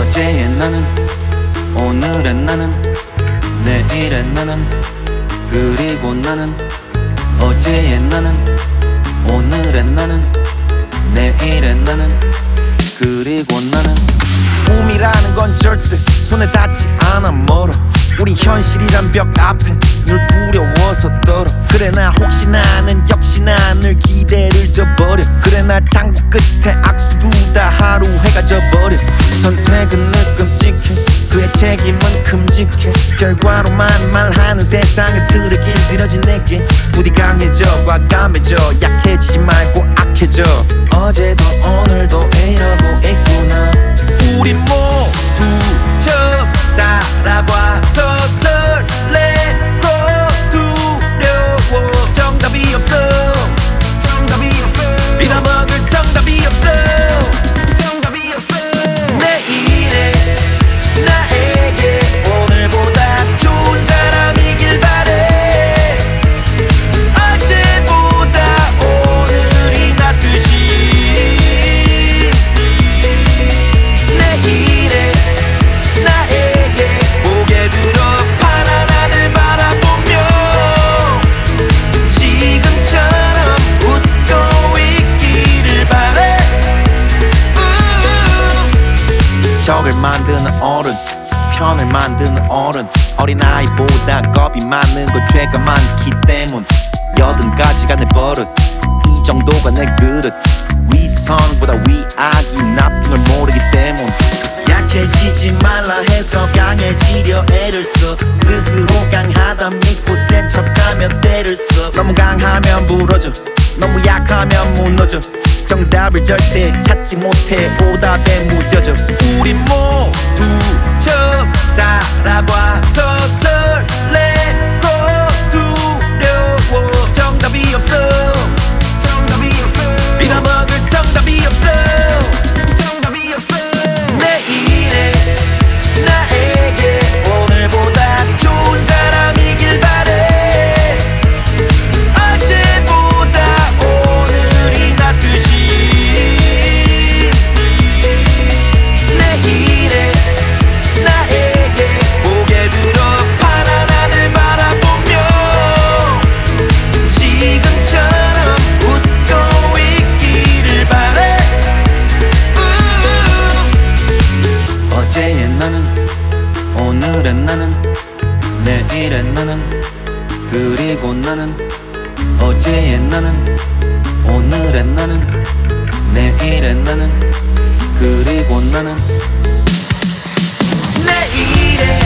어제의 나는, 오늘의 나는, 내일의 나는, 그리고 나는. 어제의 나는, 오늘의 나는, 내일의 나는, 그리고 나는. 꿈이라는 건 절대 손에 닿지 않아 멀어. 우리 현실이란 벽 앞에 늘 두려워서 떨어. 그래 나 혹시 나는 역시나 늘 기대를 저버려. 그래 나 창고 끝에 악수 두다 하루 해가 져버려. 선택은 늘 끔찍해, 그의 책임은 큼직해. 결과로만 말하는 세상의 틀에 길들여진 내게 부디 강해져, 과감해져, 약해지지 말고 악해져. 어제도 오늘도 이러고 있구나. 우리 모두 처음 살아봐서 설레고 두려워. 정답이 없어, 빌어먹을 정답이 없어. 내일의 나에게 오늘보다 좋은 사람이길 바래. 어제보다 오늘이 낫듯이. 내일의 나에게 고개 들어 파란 하늘 바라보며 지금처럼 웃고 있기를 바래. 적을 만드는 어른, 편을 만드는 어른. 어린아이보다 겁이 많은 건 죄가 많기 때문. 80가지가 내 버릇, 이 정도가 내 그릇. 위선보다 위악이 나쁜 걸 모르기 때문. 약해지지 말라 해서 강해지려 애를 써. 스스로 강하다 믿고 센 척하면 때를 써. 너무 강하면 부러져, 너무 약하면 무너져. 정답을 절대 찾지 못해 오답에 무뎌져. 우리 모두 처음 살아봐서 설레고 두려워. 정답이 없어, 빌어먹을 정답이 없어. 내일의 나에게 오늘보다 좋은 사람이길 바래. 어제보다 오늘이 낫듯이. 내일의 나에게 고개 들어 파란 하늘 바라보며 지금처럼 웃고 있기를 바래. 어제의 나는, 오늘의 나는, 내일의 나는, 그리고 나는. 어제의 나는, 오늘의 나는, 내일의 나는, 그리고 나는. 내일의